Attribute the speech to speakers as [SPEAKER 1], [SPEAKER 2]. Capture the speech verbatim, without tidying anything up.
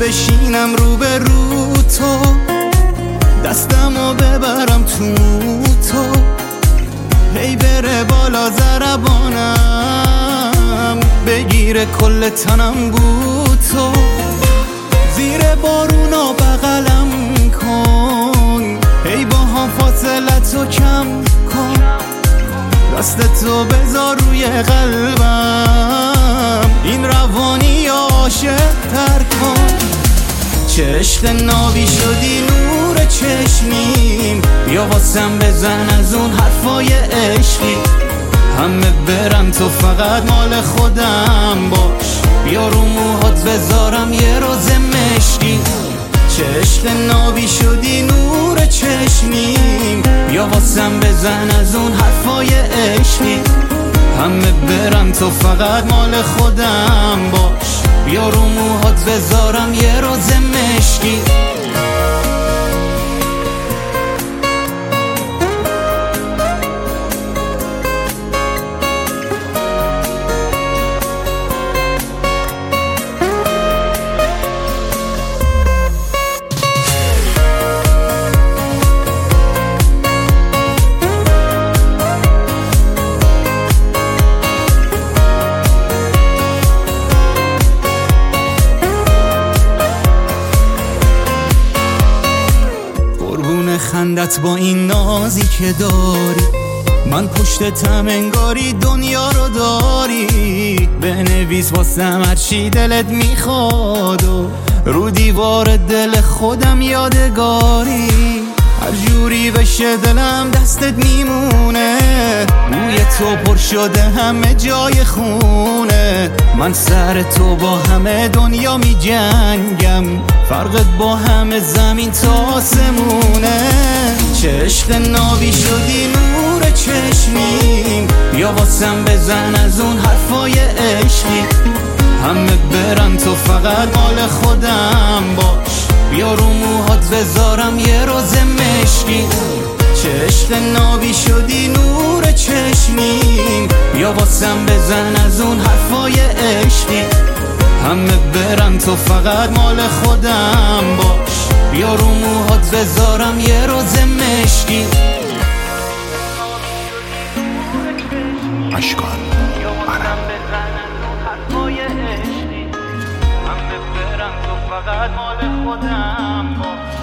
[SPEAKER 1] بشینم رو به رو تو، دستمو ببرم تو تو، هی بره بالا ضربانم، بگیره کل تنم بو تو، زیر بارونا بغلم کن، هی با هم فاصلتو کم کن، دستتو بذار روی قلبم، این روانی عاشق تر کن. چه عشق نابی شدی نور چشمیم، بیا واسم بزن از اون حرفای عشقی، همه برم تو فقط مال خودم باش، بیا رو موهات بذارم یه روز مشکی. چه عشق نابی شدی نور چشمیم، بیا واسم بزن از اون حرفای عشقی، همه برم تو فقط مال خودم باش، بیا رو موهات بذارم یه روز مشکی. خندت با این نازی که داری، من پشتتم انگاری دنیا رو داری، بنویس واسم هرچی دلت میخواد و رو دیوار دل خودم یادگاری، هر جوری بشه دلم دستت میمونه، روی تو پر شده همه جای خونه، من سر تو با همه دنیا می جنگم، فرقت با همه زمین تا آسمونه. چه عشق نابی شدی نور چشمیم، بیا واسم بزن از اون حرفای عشقی، همه برم تو فقط مال خودم باش، بیا رو موهات بذارم یه روز مشکی. چه عشق نابی شدی نور چشمیم، بیا واسم بزن از اون حرفای عشقی، همه برم تو فقط مال خودم باش، بیا رو موهات بذارم یه روز مشکی.
[SPEAKER 2] اشکال
[SPEAKER 1] برم بزن از اون حرفای عشقی، همه برم تو فقط مال خودم باش.